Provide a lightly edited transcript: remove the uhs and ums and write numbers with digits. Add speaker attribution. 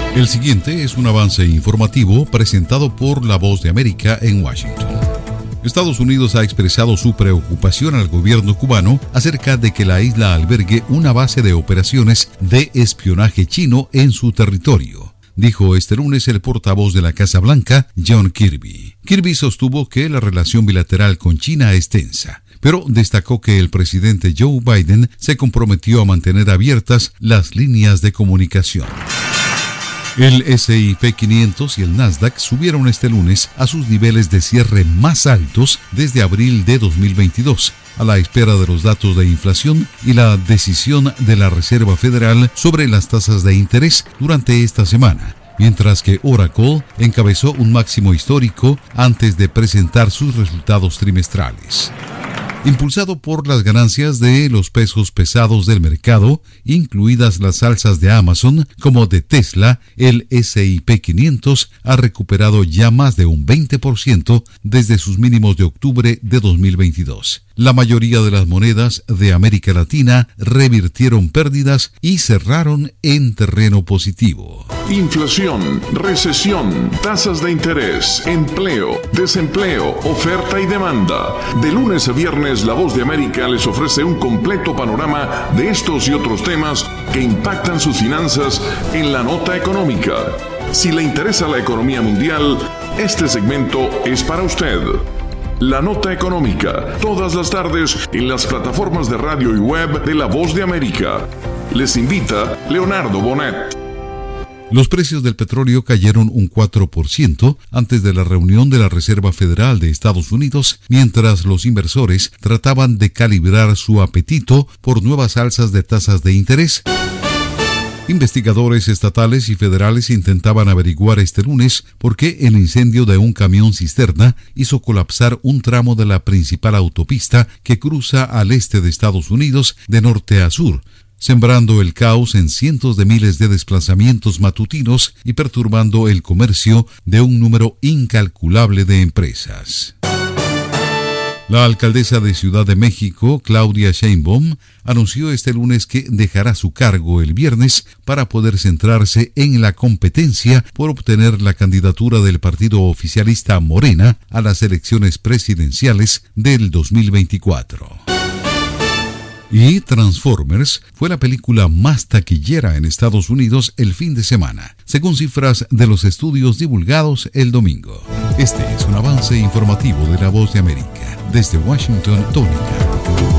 Speaker 1: El siguiente es un avance informativo presentado por La Voz de América en Washington. Estados Unidos ha expresado su preocupación al gobierno cubano acerca de que la isla albergue una base de operaciones de espionaje chino en su territorio, dijo este lunes el portavoz de la Casa Blanca, John Kirby. Kirby sostuvo que la relación bilateral con China es tensa, pero destacó que el presidente Joe Biden se comprometió a mantener abiertas las líneas de comunicación. El S&P 500 y el Nasdaq subieron este lunes a sus niveles de cierre más altos desde abril de 2022, a la espera de los datos de inflación y la decisión de la Reserva Federal sobre las tasas de interés durante esta semana, mientras que Oracle encabezó un máximo histórico antes de presentar sus resultados trimestrales. Impulsado por las ganancias de los pesos pesados del mercado, incluidas las alzas de Amazon como de Tesla, el S&P 500 ha recuperado ya más de un 20% desde sus mínimos de octubre de 2022. La mayoría de las monedas de América Latina revirtieron pérdidas y cerraron en terreno positivo.
Speaker 2: Inflación, recesión, tasas de interés, empleo, desempleo, oferta y demanda. De lunes a viernes, La Voz de América les ofrece un completo panorama de estos y otros temas que impactan sus finanzas en la nota económica. Si le interesa la economía mundial, este segmento es para usted. La Nota Económica, todas las tardes en las plataformas de radio y web de La Voz de América. Les invita Leonardo Bonet.
Speaker 1: Los precios del petróleo cayeron un 4% antes de la reunión de la Reserva Federal de Estados Unidos, mientras los inversores trataban de calibrar su apetito por nuevas alzas de tasas de interés. Investigadores estatales y federales intentaban averiguar este lunes por qué el incendio de un camión cisterna hizo colapsar un tramo de la principal autopista que cruza al este de Estados Unidos de norte a sur, sembrando el caos en cientos de miles de desplazamientos matutinos y perturbando el comercio de un número incalculable de empresas. La alcaldesa de Ciudad de México, Claudia Sheinbaum, anunció este lunes que dejará su cargo el viernes para poder centrarse en la competencia por obtener la candidatura del partido oficialista Morena a las elecciones presidenciales del 2024. Y Transformers fue la película más taquillera en Estados Unidos el fin de semana, según cifras de los estudios divulgados el domingo. Este es un avance informativo de La Voz de América. Desde Washington, Tónica.